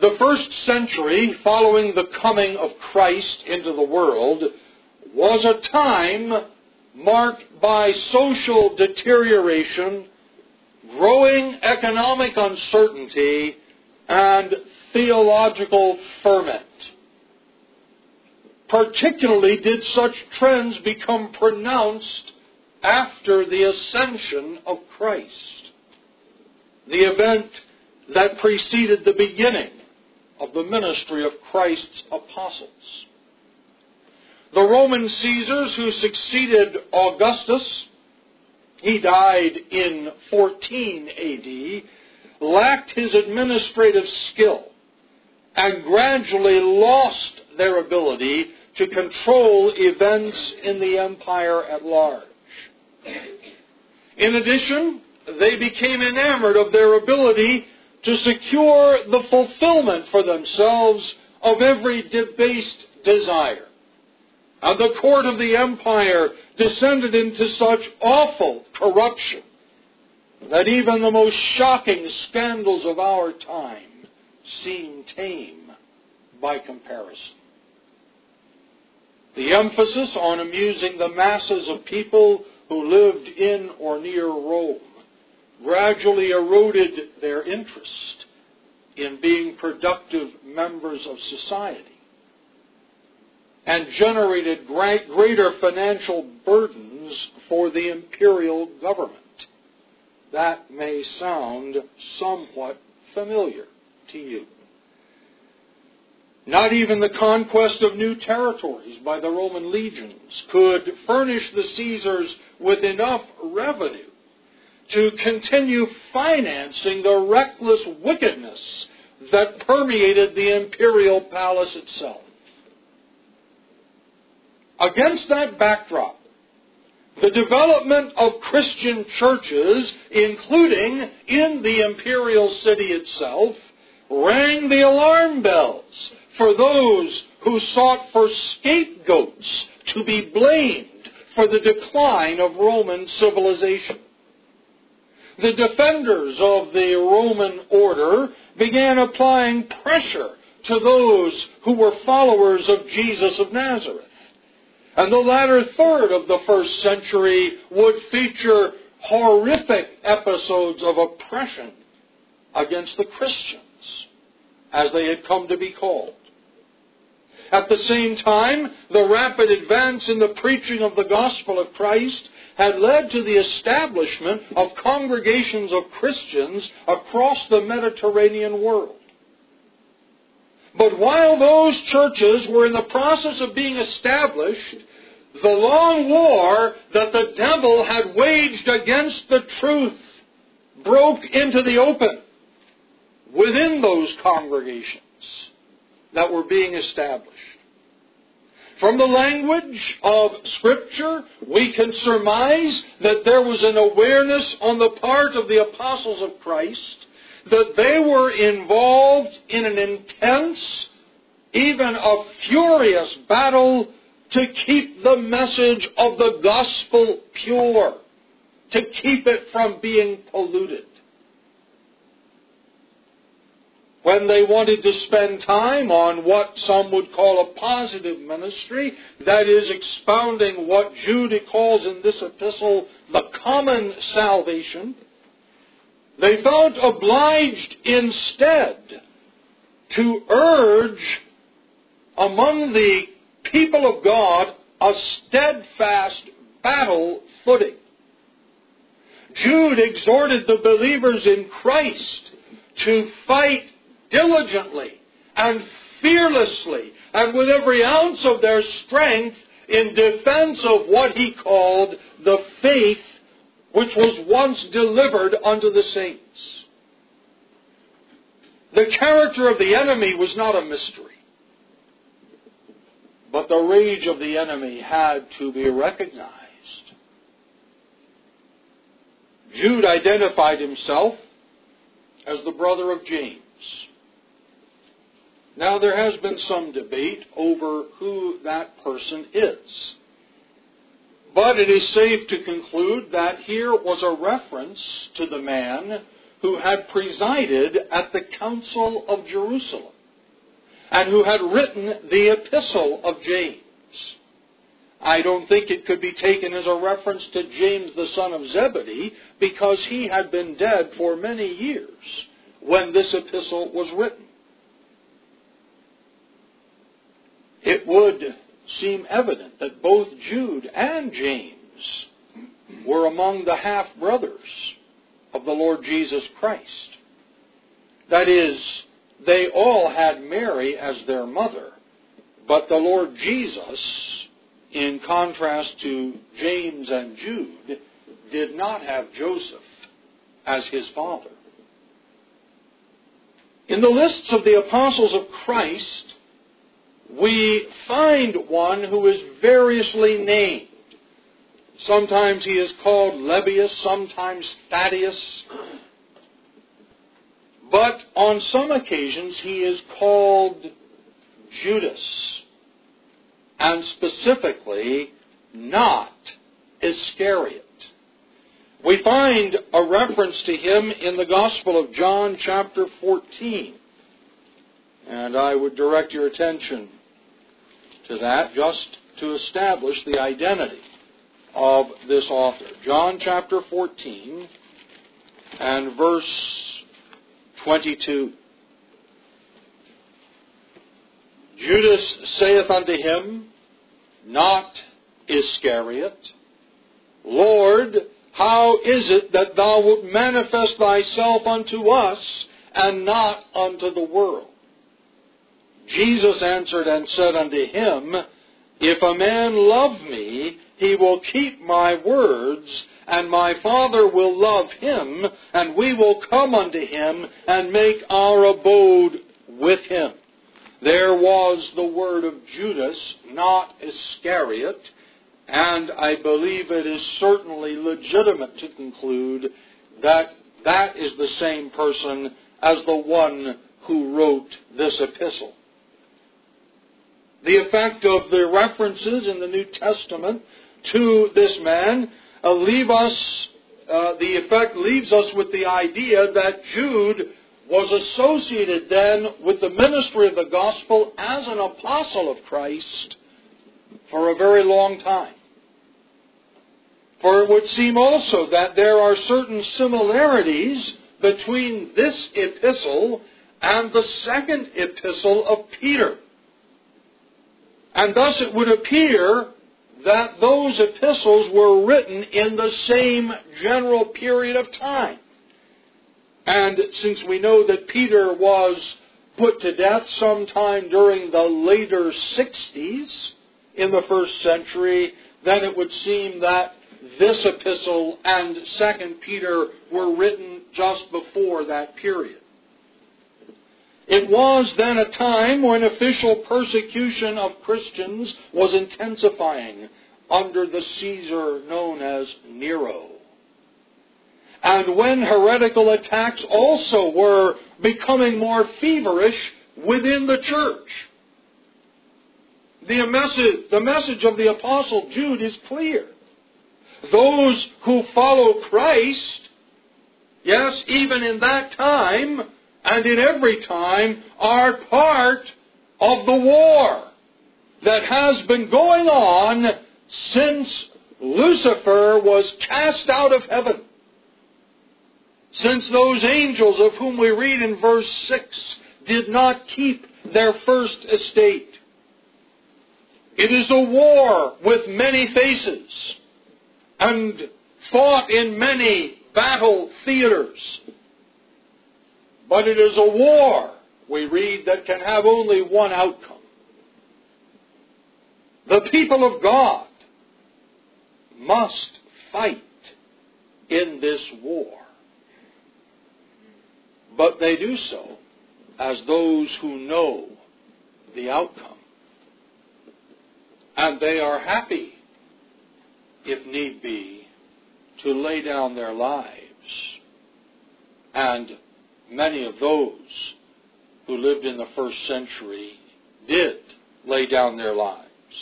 The first century following the coming of Christ into the world was a time marked by social deterioration, growing economic uncertainty, and theological ferment. Particularly did such trends become pronounced after the ascension of Christ, the event that preceded the beginning of the ministry of Christ's apostles. The Roman Caesars who succeeded Augustus, he died in 14 A.D., lacked his administrative skill and gradually lost their ability to control events in the empire at large. In addition, they became enamored of their ability to secure the fulfillment for themselves of every debased desire. And the court of the empire descended into such awful corruption that even the most shocking scandals of our time seem tame by comparison. The emphasis on amusing the masses of people who lived in or near Rome gradually eroded their interest in being productive members of society and generated greater financial burdens for the imperial government. That may sound somewhat familiar to you. Not even the conquest of new territories by the Roman legions could furnish the Caesars with enough revenue to continue financing the reckless wickedness that permeated the imperial palace itself. Against that backdrop, the development of Christian churches, including in the imperial city itself, rang the alarm bells for those who sought for scapegoats to be blamed for the decline of Roman civilization. The defenders of the Roman order began applying pressure to those who were followers of Jesus of Nazareth. And the latter third of the first century would feature horrific episodes of oppression against the Christians, as they had come to be called. At the same time, the rapid advance in the preaching of the gospel of Christ had led to the establishment of congregations of Christians across the Mediterranean world. But while those churches were in the process of being established, the long war that the devil had waged against the truth broke into the open within those congregations that were being established. From the language of Scripture, we can surmise that there was an awareness on the part of the apostles of Christ that they were involved in an intense, even a furious battle to keep the message of the gospel pure, to keep it from being polluted. When they wanted to spend time on what some would call a positive ministry, that is, expounding what Jude calls in this epistle the common salvation, they felt obliged instead to urge among the people of God a steadfast battle footing. Jude exhorted the believers in Christ to fight diligently and fearlessly and with every ounce of their strength in defense of what he called the faith which was once delivered unto the saints. The character of the enemy was not a mystery, but the rage of the enemy had to be recognized. Jude identified himself as the brother of James. Now, there has been some debate over who that person is. But it is safe to conclude that here was a reference to the man who had presided at the Council of Jerusalem and who had written the Epistle of James. I don't think it could be taken as a reference to James the son of Zebedee, because he had been dead for many years when this epistle was written. It would seem evident that both Jude and James were among the half-brothers of the Lord Jesus Christ. That is, they all had Mary as their mother, but the Lord Jesus, in contrast to James and Jude, did not have Joseph as his father. In the lists of the apostles of Christ, we find one who is variously named. Sometimes he is called Lebbaeus, sometimes Thaddeus. But on some occasions he is called Judas, and specifically not Iscariot. We find a reference to him in the Gospel of John chapter 14. And I would direct your attention to that just to establish the identity of this author. John chapter 14 and verse 22. Judas saith unto him, not Iscariot, Lord, how is it that thou wilt manifest thyself unto us, and not unto the world? Jesus answered and said unto him, if a man love me, he will keep my words, and my Father will love him, and we will come unto him, and make our abode with him. There was the word of Judas, not Iscariot, and I believe it is certainly legitimate to conclude that that is the same person as the one who wrote this epistle. The effect of the references in the New Testament to this man the effect leaves us with the idea that Jude was associated then with the ministry of the gospel as an apostle of Christ for a very long time. For it would seem also that there are certain similarities between this epistle and the second epistle of Peter. And thus it would appear that those epistles were written in the same general period of time. And since we know that Peter was put to death sometime during the later 60s in the first century, then it would seem that this epistle and 2 Peter were written just before that period. It was then a time when official persecution of Christians was intensifying under the Caesar known as Nero. And when heretical attacks also were becoming more feverish within the church. The message of the Apostle Jude is clear. Those who follow Christ, yes, even in that time and in every time, are part of the war that has been going on since Lucifer was cast out of heaven. Since those angels of whom we read in verse 6 did not keep their first estate. It is a war with many faces and fought in many battle theaters. But it is a war, we read, that can have only one outcome. The people of God must fight in this war. But they do so as those who know the outcome. And they are happy, if need be, to lay down their lives. And many of those who lived in the first century did lay down their lives.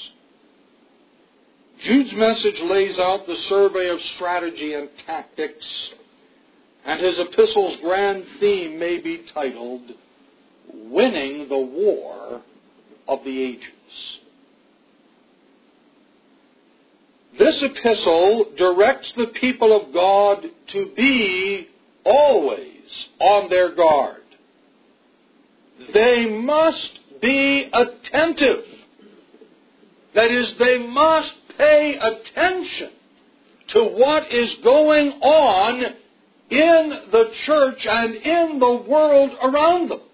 Jude's message lays out the survey of strategy and tactics, and his epistle's grand theme may be titled, winning the war of the ages. This epistle directs the people of God to be always on their guard. They must be attentive. That is, they must pay attention to what is going on in the church and in the world around them.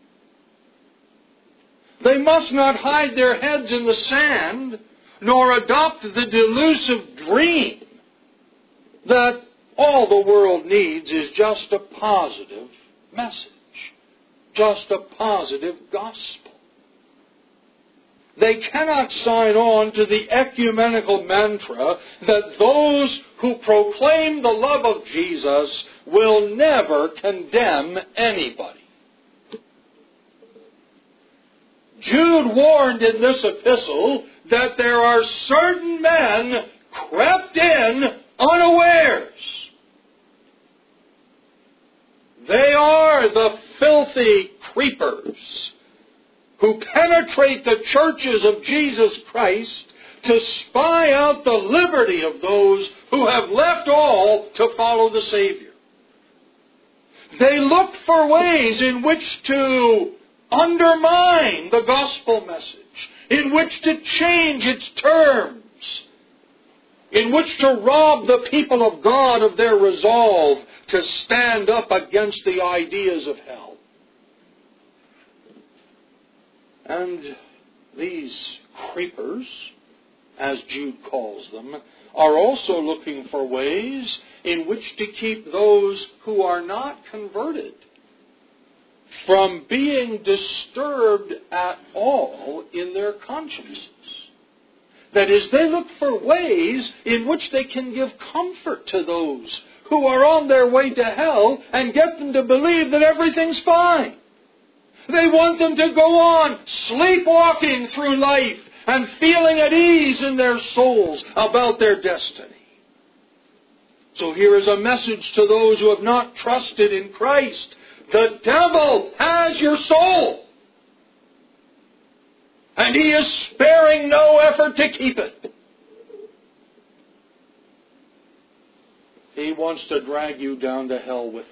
They must not hide their heads in the sand, nor adopt the delusive dream that all the world needs is just a positive message, just a positive gospel. They cannot sign on to the ecumenical mantra that those who proclaim the love of Jesus will never condemn anybody. Jude warned in this epistle that there are certain men crept in unawares. They are the filthy creepers who penetrate the churches of Jesus Christ to spy out the liberty of those who have left all to follow the Savior. They look for ways in which to undermine the gospel message, in which to change its terms, in which to rob the people of God of their resolve to stand up against the ideas of hell. And these creepers, as Jude calls them, are also looking for ways in which to keep those who are not converted from being disturbed at all in their consciences. That is, they look for ways in which they can give comfort to those who are on their way to hell and get them to believe that everything's fine. They want them to go on sleepwalking through life and feeling at ease in their souls about their destiny. So here is a message to those who have not trusted in Christ. The devil has your soul. And he is sparing no effort to keep it. He wants to drag you down to hell with him.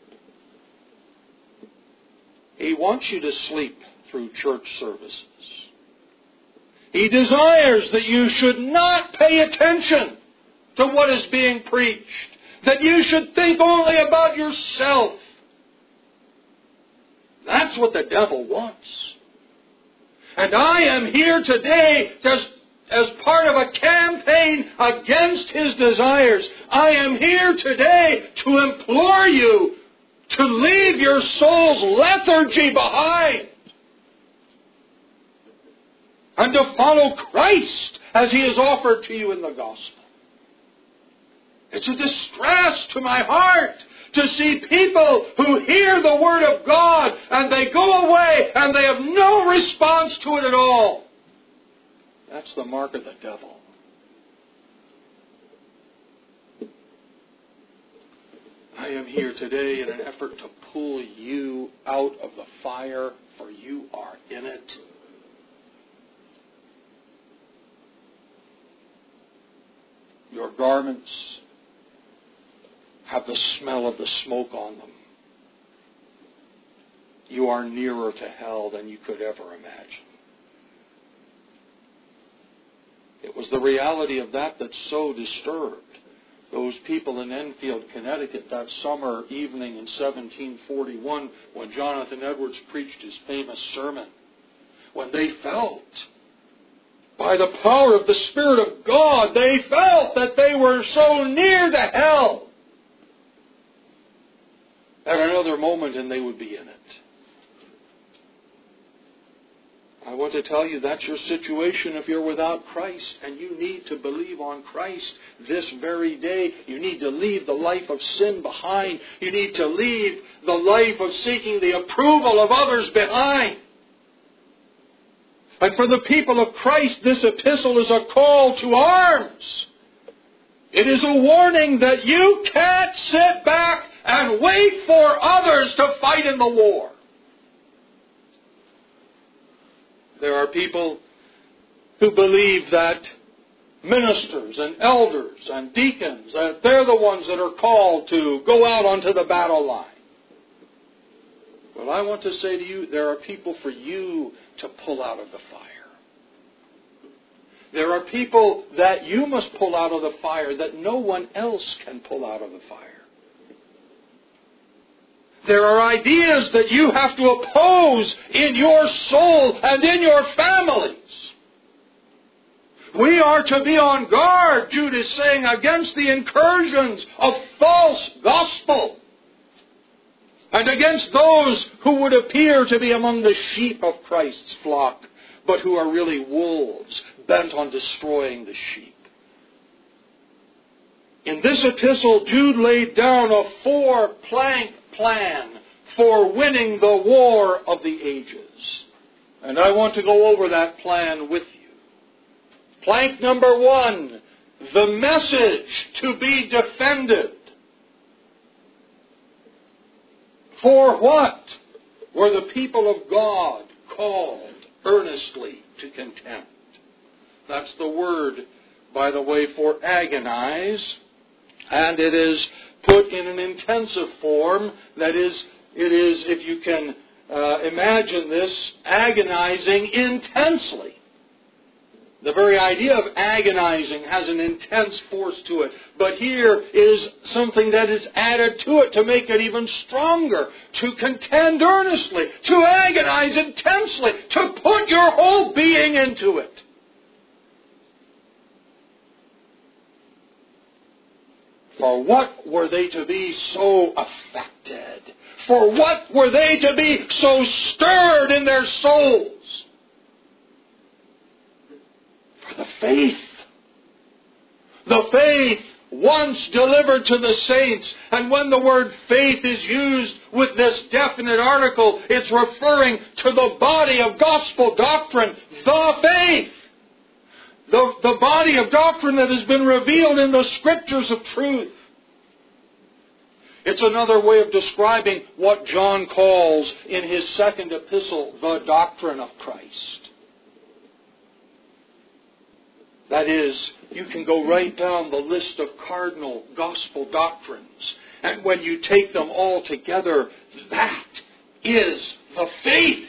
He wants you to sleep through church services. He desires that you should not pay attention to what is being preached. That you should think only about yourself. That's what the devil wants. And I am here today as part of a campaign against his desires. I am here today to implore you to leave your soul's lethargy behind and to follow Christ as he is offered to you in the gospel. It's a distress to my heart to see people who hear the Word of God and they go away and they have no response to it at all. That's the mark of the devil. I am here today in an effort to pull you out of the fire, for you are in it. Your garments have the smell of the smoke on them. You are nearer to hell than you could ever imagine. It was the reality of that so disturbed those people in Enfield, Connecticut, that summer evening in 1741 when Jonathan Edwards preached his famous sermon. When they felt, by the power of the Spirit of God, they felt that they were so near to hell. At another moment and they would be in it. I want to tell you that's your situation if you're without Christ, and you need to believe on Christ this very day. You need to leave the life of sin behind. You need to leave the life of seeking the approval of others behind. And for the people of Christ, this epistle is a call to arms. It is a warning that you can't sit back and wait for others to fight in the war. There are people who believe that ministers and elders and deacons, that they're the ones that are called to go out onto the battle line. Well, I want to say to you, there are people for you to pull out of the fire. There are people that you must pull out of the fire that no one else can pull out of the fire. There are ideas that you have to oppose in your soul and in your families. We are to be on guard, Jude is saying, against the incursions of false gospel and against those who would appear to be among the sheep of Christ's flock, but who are really wolves bent on destroying the sheep. In this epistle, Jude laid down a 4-plank plan for winning the war of the ages. And I want to go over that plan with you. Plank number 1, the message to be defended. For what were the people of God called earnestly to contend? That's the word, by the way, for agonize. And it is put in an intensive form. That is, it is, if you can imagine this, agonizing intensely. The very idea of agonizing has an intense force to it. But here is something that is added to it to make it even stronger. To contend earnestly, to agonize intensely, to put your whole being into it. For what were they to be so affected? For what were they to be so stirred in their souls? For the faith. The faith once delivered to the saints. And when the word faith is used with this definite article, it's referring to the body of gospel doctrine, the faith. The body of doctrine that has been revealed in the Scriptures of truth. It's another way of describing what John calls in his second epistle, the doctrine of Christ. That is, you can go right down the list of cardinal gospel doctrines. And when you take them all together, that is the faith.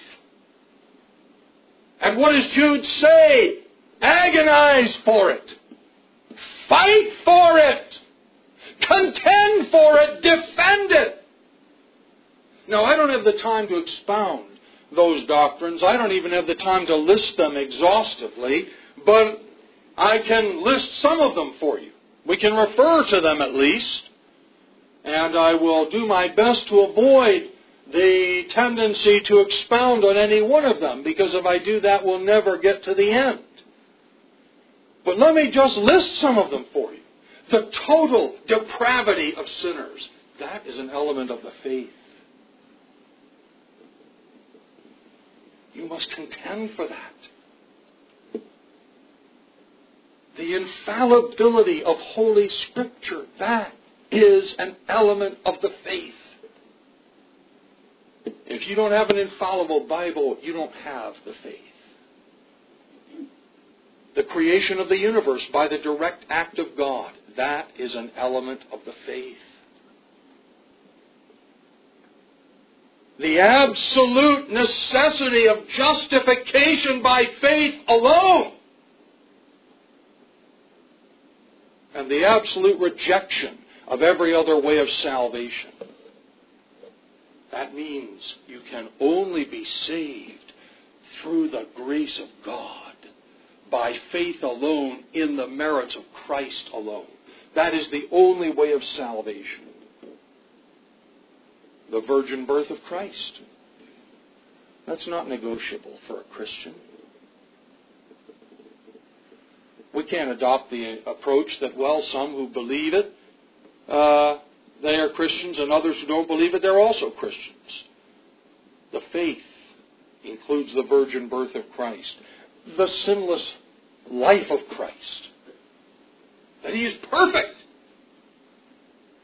And what does Jude say? Agonize for it. Fight for it. Contend for it. Defend it. Now, I don't have the time to expound those doctrines. I don't even have the time to list them exhaustively. But I can list some of them for you. We can refer to them at least. And I will do my best to avoid the tendency to expound on any one of them. Because if I do that, we'll never get to the end. But let me just list some of them for you. The total depravity of sinners. That is an element of the faith. You must contend for that. The infallibility of Holy Scripture. That is an element of the faith. If you don't have an infallible Bible, you don't have the faith. The creation of the universe by the direct act of God. That is an element of the faith. The absolute necessity of justification by faith alone. And the absolute rejection of every other way of salvation. That means you can only be saved through the grace of God. By faith alone, in the merits of Christ alone. That is the only way of salvation. The virgin birth of Christ. That's not negotiable for a Christian. We can't adopt the approach that, well, some who believe it, they are Christians, and others who don't believe it, they're also Christians. The faith includes the virgin birth of Christ. The sinless life of Christ. That He is perfect.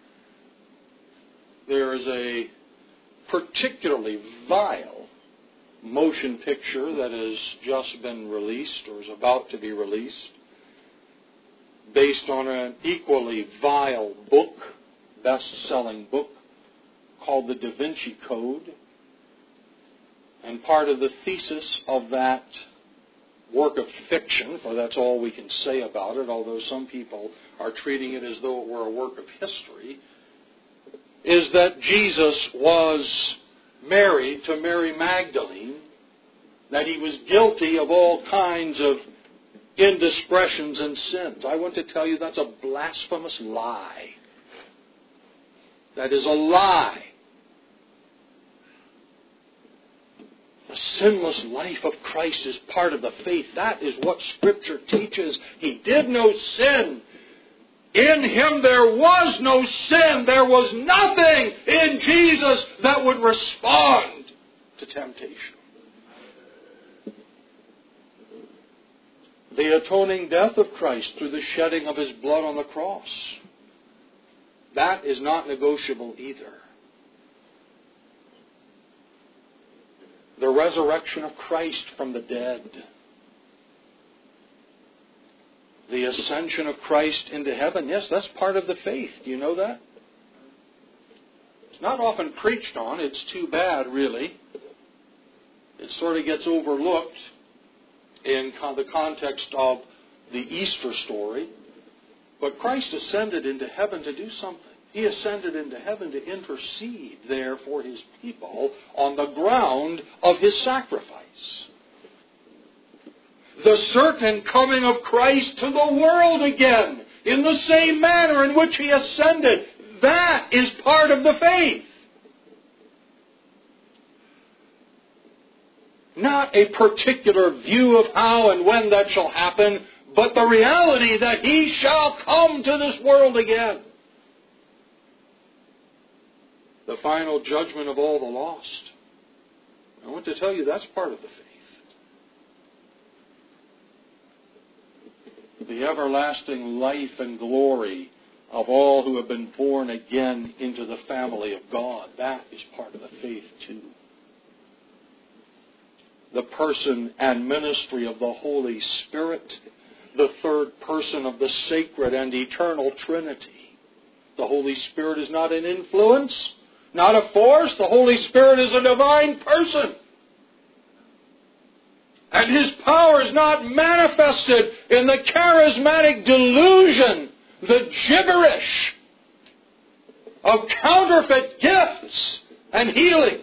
There is a particularly vile motion picture that has just been released or is about to be released, based on an equally vile book, best-selling book, called The Da Vinci Code. And part of the thesis of that work of fiction, for that's all we can say about it, although some people are treating it as though it were a work of history, is that Jesus was married to Mary Magdalene, that he was guilty of all kinds of indiscretions and sins. I want to tell you that's a blasphemous lie. That is a lie. The sinless life of Christ is part of the faith. That is what Scripture teaches. He did no sin. In Him there was no sin. There was nothing in Jesus that would respond to temptation. The atoning death of Christ through the shedding of His blood on the cross, that is not negotiable either. The resurrection of Christ from the dead, the ascension of Christ into heaven, yes, that's part of the faith. Do you know that? It's not often preached on. It's too bad, really. It sort of gets overlooked in the context of the Easter story. But Christ ascended into heaven to do something. He ascended into heaven to intercede there for His people on the ground of His sacrifice. The certain coming of Christ to the world again in the same manner in which He ascended, that is part of the faith. Not a particular view of how and when that shall happen, but the reality that He shall come to this world again. The final judgment of all the lost. I want to tell you that's part of the faith. The everlasting life and glory of all who have been born again into the family of God, that is part of the faith too. The person and ministry of the Holy Spirit, the third person of the sacred and eternal Trinity. The Holy Spirit is not an influence, not a force. The Holy Spirit is a divine person. And His power is not manifested in the charismatic delusion, the gibberish of counterfeit gifts and healings.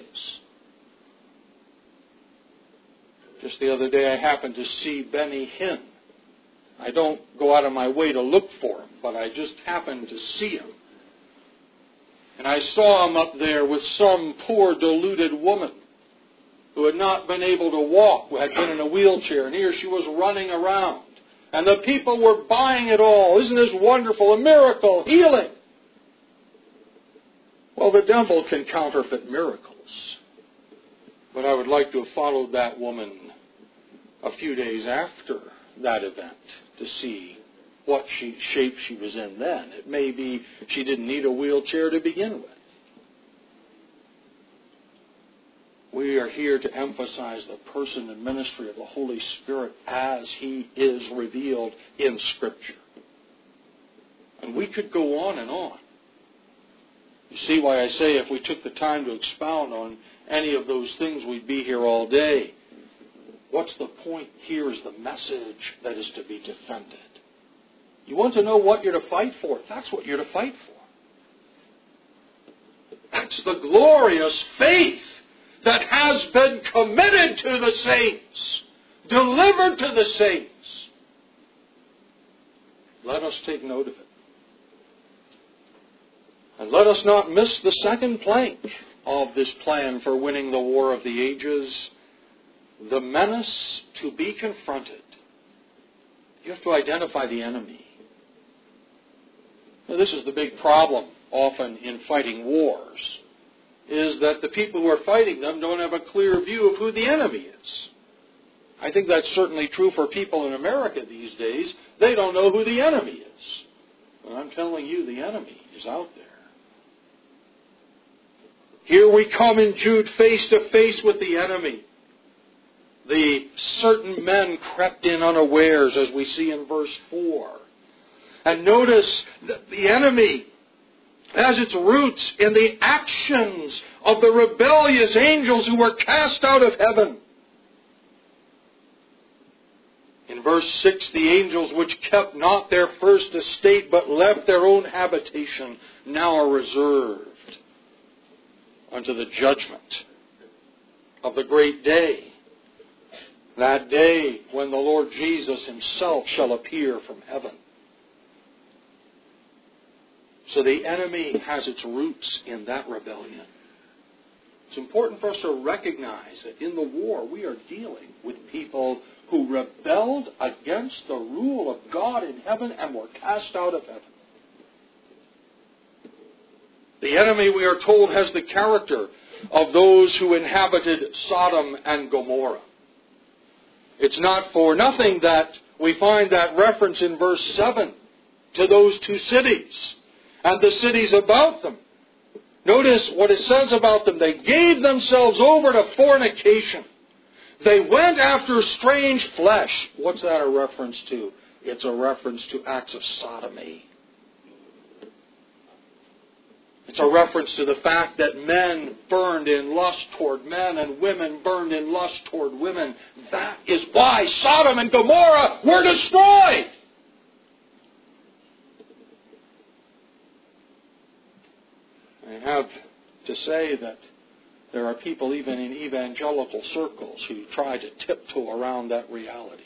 Just the other day I happened to see Benny Hinn. I don't go out of my way to look for him, but I just happened to see him. And I saw him up there with some poor deluded woman who had not been able to walk, who had been in a wheelchair, and here she was running around. And the people were buying it all. Isn't this wonderful? A miracle, healing. Well, the devil can counterfeit miracles. But I would like to have followed that woman a few days after that event to see what shape she was in then. It may be she didn't need a wheelchair to begin with. We are here to emphasize the person and ministry of the Holy Spirit as He is revealed in Scripture. And we could go on and on. You see why I say if we took the time to expound on any of those things, we'd be here all day. What's the point here is the message that is to be defended. You want to know what you're to fight for? That's what you're to fight for. That's the glorious faith that has been committed to the saints, delivered to the saints. Let us take note of it. And let us not miss the second plank of this plan for winning the war of the ages, the menace to be confronted. You have to identify the enemy. Now, this is the big problem often in fighting wars, is that the people who are fighting them don't have a clear view of who the enemy is. I think that's certainly true for people in America these days. They don't know who the enemy is. But I'm telling you, the enemy is out there. Here we come in Jude face to face with the enemy. the certain men crept in unawares, as we see in verse 4. And notice that the enemy has its roots in the actions of the rebellious angels who were cast out of heaven. In verse 6, the angels which kept not their first estate, but left their own habitation, now are reserved unto the judgment of the great day. That day when the Lord Jesus Himself shall appear from heaven. So the enemy has its roots in that rebellion. It's important for us to recognize that in the war we are dealing with people who rebelled against the rule of God in heaven and were cast out of heaven. The enemy, we are told, has the character of those who inhabited Sodom and Gomorrah. It's not for nothing that we find that reference in verse 7 to those two cities and the cities about them. Notice what it says about them. They gave themselves over to fornication. They went after strange flesh. What's that a reference to? It's a reference to acts of sodomy. It's a reference to the fact that men burned in lust toward men and women burned in lust toward women. That is why Sodom and Gomorrah were destroyed. I have to say that there are people even in evangelical circles who try to tiptoe around that reality.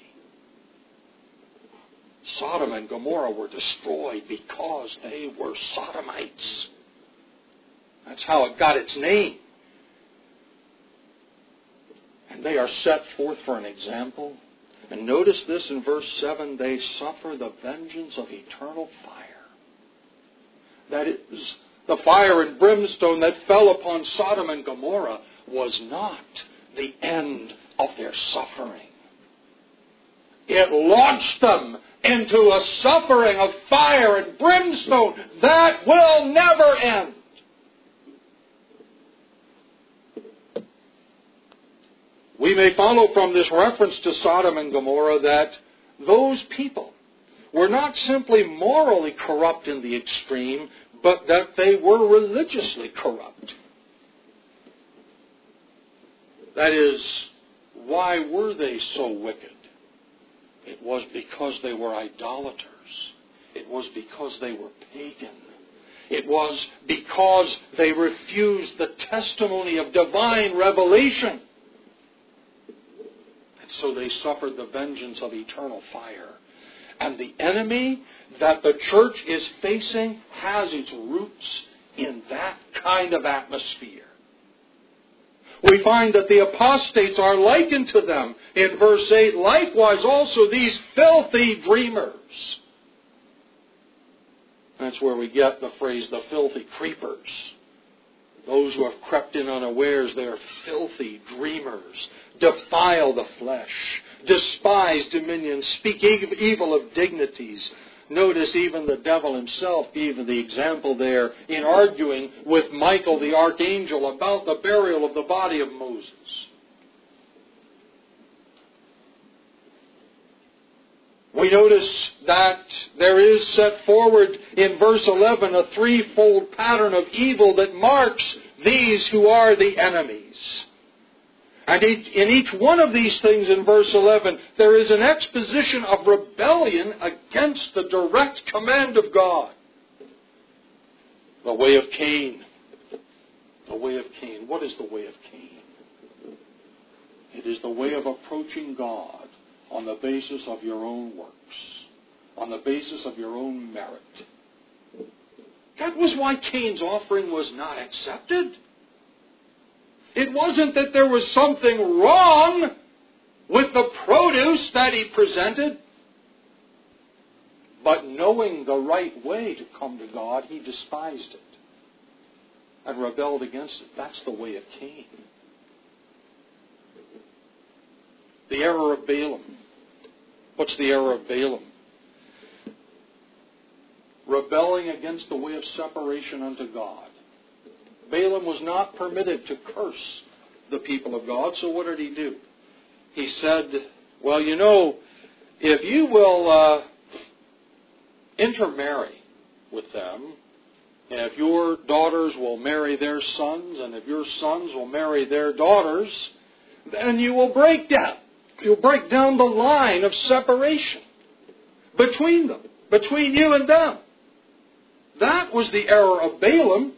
Sodom and Gomorrah were destroyed because they were sodomites. That's how it got its name. And they are set forth for an example. And notice this in verse 7, they suffer the vengeance of eternal fire. That is, the fire and brimstone that fell upon Sodom and Gomorrah was not the end of their suffering. It launched them into a suffering of fire and brimstone that will never end. We may follow from this reference to Sodom and Gomorrah that those people were not simply morally corrupt in the extreme, but that they were religiously corrupt. That is, why were they so wicked? It was because they were idolaters. It was because they were pagan. It was because they refused the testimony of divine revelation. So they suffered the vengeance of eternal fire. And the enemy that the church is facing has its roots in that kind of atmosphere. We find that the apostates are likened to them in verse 8. Likewise also these filthy dreamers. That's where we get the phrase, the filthy creepers. Those who have crept in unawares, they are filthy dreamers. Defile the flesh, despise dominion, speak evil of dignities. Notice even the devil himself gave the example there in arguing with Michael the archangel about the burial of the body of Moses. We notice that there is set forward in verse 11 a threefold pattern of evil that marks these who are the enemies. And in each one of these things in verse 11, there is an exposition of rebellion against the direct command of God. The way of Cain. The way of Cain. What is the way of Cain? It is the way of approaching God on the basis of your own works, on the basis of your own merit. That was why Cain's offering was not accepted. It wasn't that there was something wrong with the produce that he presented, but knowing the right way to come to God, he despised it and rebelled against it. That's the way of Cain. The error of Balaam. What's the error of Balaam? Rebelling against the way of separation unto God. Balaam was not permitted to curse the people of God, so what did he do? he said, well, you know, if you will intermarry with them, and if your daughters will marry their sons, and if your sons will marry their daughters, then you will break down. You'll break down the line of separation between them, between you and them. That was the error of Balaam.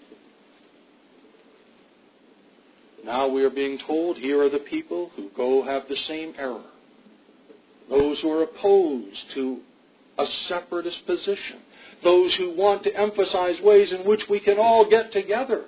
Now we are being told, here are the people who go have the same error. Those who are opposed to a separatist position. Those who want to emphasize ways in which we can all get together.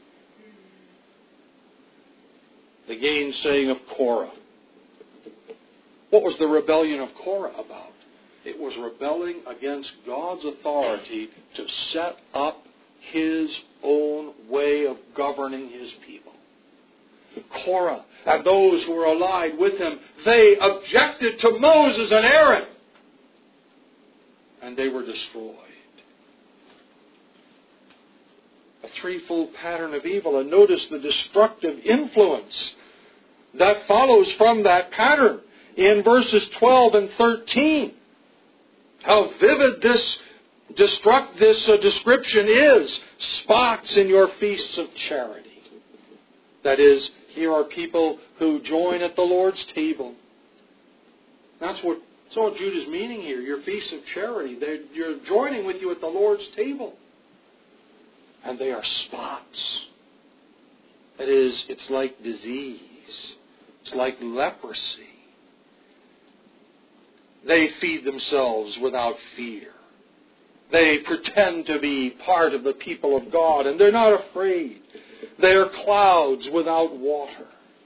The gainsaying of Korah. What was the rebellion of Korah about? It was rebelling against God's authority to set up His own way of governing His people. Korah and those who were allied with him, they objected to Moses and Aaron. And they were destroyed. A threefold pattern of evil. And notice the destructive influence that follows from that pattern in verses 12 and 13. How vivid this description is. Spots in your feasts of charity. That is, here are people who join at the Lord's table. That's what Jude is meaning here. Your feasts of charity. You're joining with you at the Lord's table. And they are spots. That is, it's like disease. It's like leprosy. They feed themselves without fear. They pretend to be part of the people of God, and they're not afraid. They are clouds without water.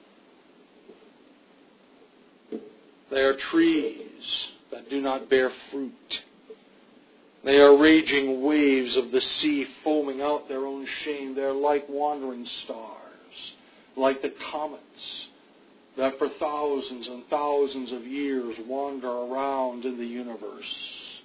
They are trees that do not bear fruit. They are raging waves of the sea foaming out their own shame. They're like wandering stars, like the comets that for thousands and thousands of years wander around in the universe.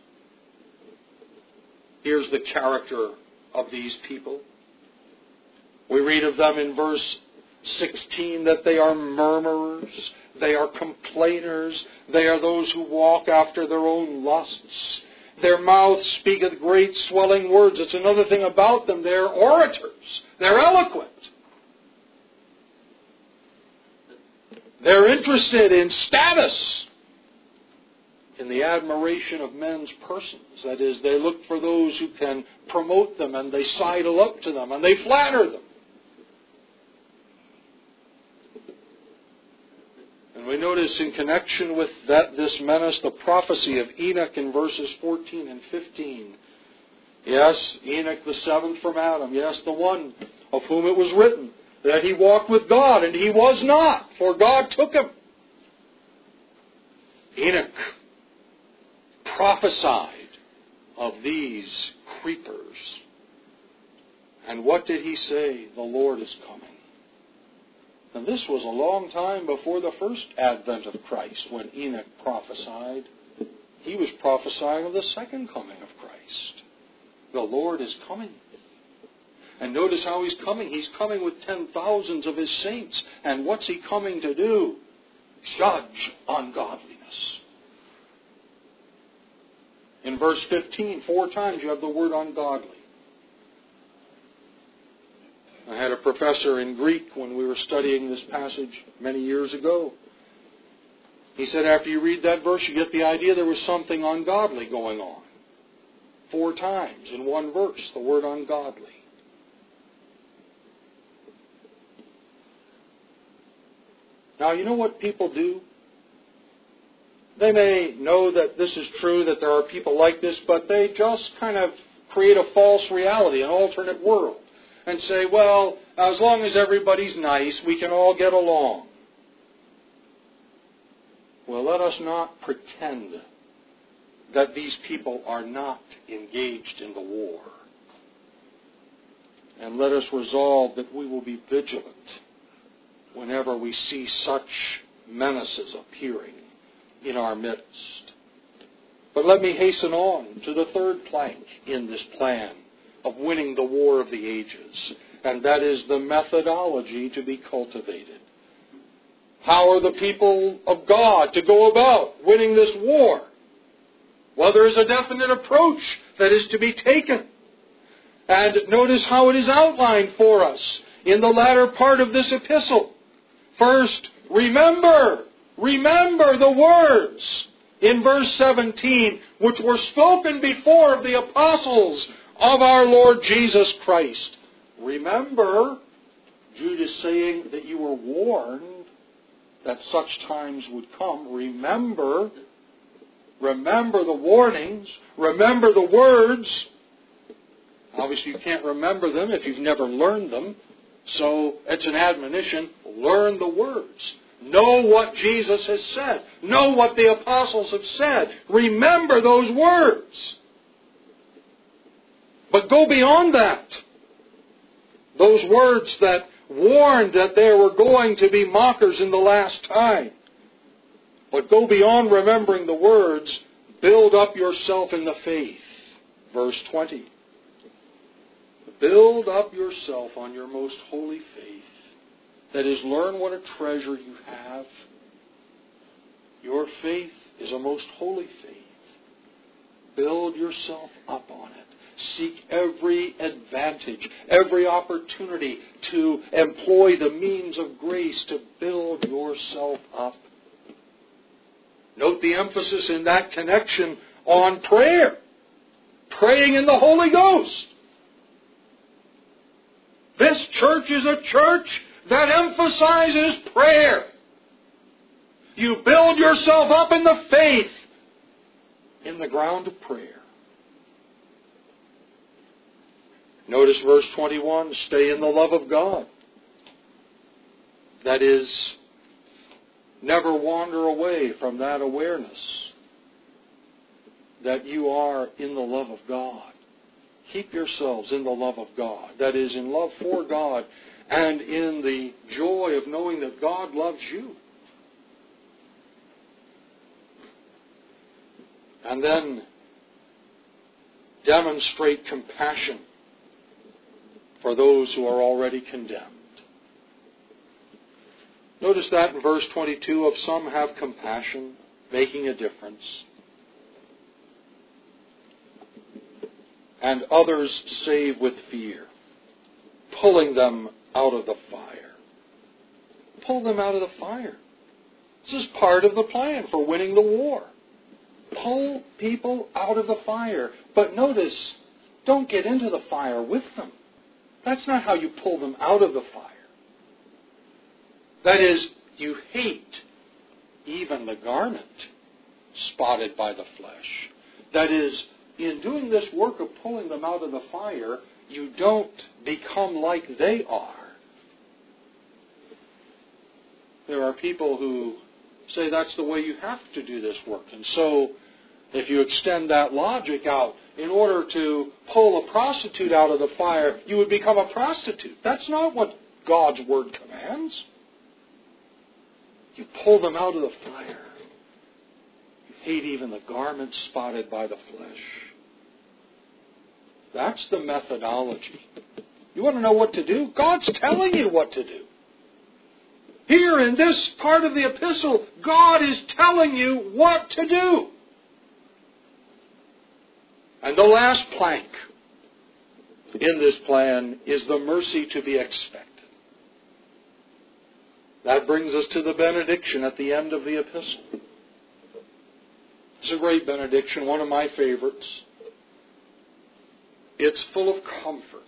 Here's the character of these people. We read of them in verse 16 that they are murmurers, they are complainers, they are those who walk after their own lusts. Their mouths speaketh great swelling words. It's another thing about them. They're orators. They're eloquent. They're interested in status, in the admiration of men's persons. That is, they look for those who can promote them, and they sidle up to them, and they flatter them. And we notice in connection with this menace, the prophecy of Enoch in verses 14 and 15. Yes, Enoch the seventh from Adam. Yes, the one of whom it was written that he walked with God, and he was not, for God took him. Enoch prophesied of these creepers. And what did he say? The Lord is coming. And this was a long time before the first advent of Christ when Enoch prophesied. He was prophesying of the second coming of Christ. The Lord is coming. And notice how He's coming. He's coming with 10,000s of His saints. And what's He coming to do? Judge ungodliness. In verse 15, 4 times you have the word ungodly. I had a professor in Greek when we were studying this passage many years ago. He said after you read that verse, you get the idea there was something ungodly going on. 4 times in one verse, the word ungodly. Now, you know what people do? They may know that this is true, that there are people like this, but they just kind of create a false reality, an alternate world. And say, well, as long as everybody's nice, we can all get along. Well, let us not pretend that these people are not engaged in the war. And let us resolve that we will be vigilant whenever we see such menaces appearing in our midst. But let me hasten on to the third plank in this plan of winning the war of the ages, and that is the methodology to be cultivated. How are the people of God to go about winning this war? Well, there is a definite approach that is to be taken. And notice how it is outlined for us in the latter part of this epistle. First, remember the words in verse 17, which were spoken before of the apostles of our Lord Jesus Christ. Remember, Jude is saying that you were warned that such times would come. Remember the warnings. Remember the words. Obviously, you can't remember them if you've never learned them. So, it's an admonition. Learn the words. Know what Jesus has said. Know what the apostles have said. Remember those words. But go beyond that. Those words that warned that there were going to be mockers in the last time. But go beyond remembering the words. Build up yourself in the faith. Verse 20. Build up yourself on your most holy faith. That is, learn what a treasure you have. Your faith is a most holy faith. Build yourself up on it. Seek every advantage, every opportunity to employ the means of grace to build yourself up. Note the emphasis in that connection on prayer. Praying in the Holy Ghost. This church is a church that emphasizes prayer. You build yourself up in the faith in the ground of prayer. Notice verse 21, stay in the love of God. That is, never wander away from that awareness that you are in the love of God. Keep yourselves in the love of God. That is, in love for God and in the joy of knowing that God loves you. And then demonstrate compassion for those who are already condemned. Notice that in verse 22, of some have compassion, making a difference, and others save with fear, pulling them out of the fire. Pull them out of the fire. This is part of the plan for winning the war. Pull people out of the fire. But notice, don't get into the fire with them. That's not how you pull them out of the fire. That is, you hate even the garment spotted by the flesh. That is, in doing this work of pulling them out of the fire, you don't become like they are. There are people who say that's the way you have to do this work. And so, if you extend that logic out, in order to pull a prostitute out of the fire, you would become a prostitute. That's not what God's Word commands. You pull them out of the fire. You hate even the garment spotted by the flesh. That's the methodology. You want to know what to do? God's telling you what to do. Here in this part of the epistle, God is telling you what to do. And the last plank in this plan is the mercy to be expected. That brings us to the benediction at the end of the epistle. It's a great benediction, one of my favorites. It's full of comfort.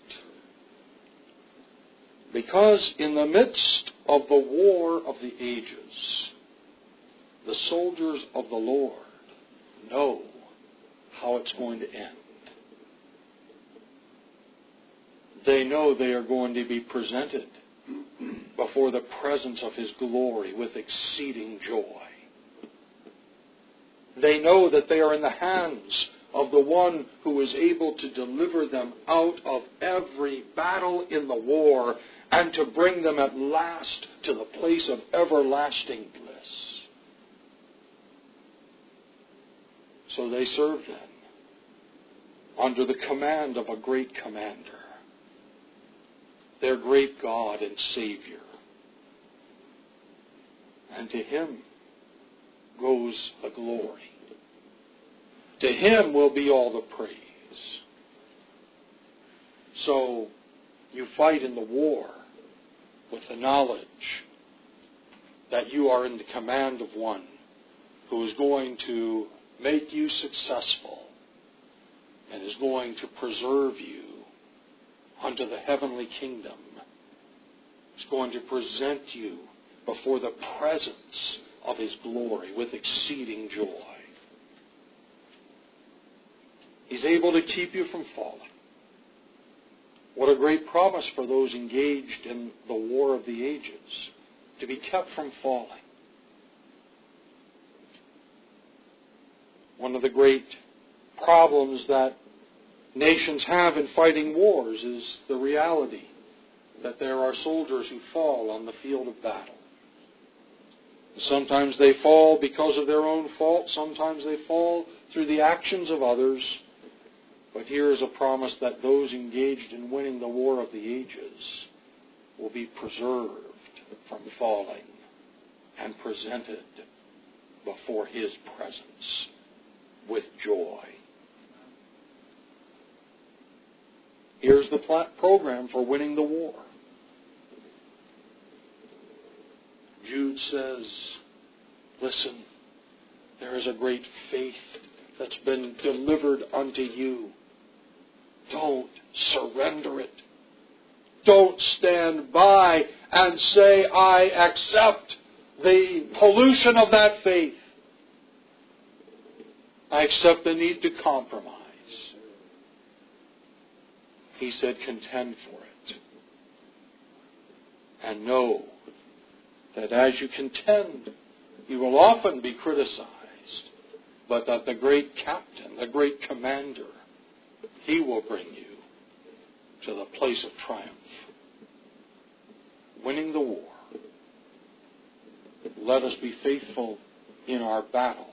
Because in the midst of the war of the ages, the soldiers of the Lord know how it's going to end. They know they are going to be presented before the presence of His glory with exceeding joy. They know that they are in the hands of the one who is able to deliver them out of every battle in the war and to bring them at last to the place of everlasting bliss. So they serve then under the command of a great commander, their great God and Savior. And to Him goes the glory. To Him will be all the praise. So you fight in the war with the knowledge that you are in the command of one who is going to make you successful and is going to preserve you unto the heavenly kingdom. Is going to present you before the presence of His glory with exceeding joy. He's able to keep you from falling. What a great promise for those engaged in the war of the ages, to be kept from falling. One of the great problems that nations have in fighting wars is the reality that there are soldiers who fall on the field of battle. Sometimes they fall because of their own fault. Sometimes they fall through the actions of others. But here is a promise that those engaged in winning the war of the ages will be preserved from falling and presented before His presence with joy. Here's the program for winning the war. Jude says, listen, there is a great faith that's been delivered unto you. Don't surrender it. Don't stand by and say, I accept the pollution of that faith. I accept the need to compromise. He said, contend for it. And know that as you contend, you will often be criticized, but that the great captain, the great commander, He will bring you to the place of triumph. Winning the war. Let us be faithful in our battle,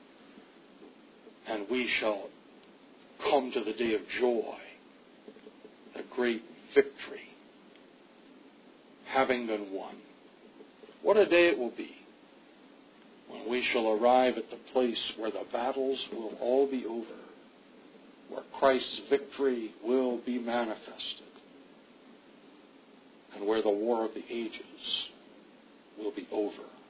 and we shall come to the day of joy, the great victory, having been won. What a day it will be when we shall arrive at the place where the battles will all be over, where Christ's victory will be manifested, and where the war of the ages will be over.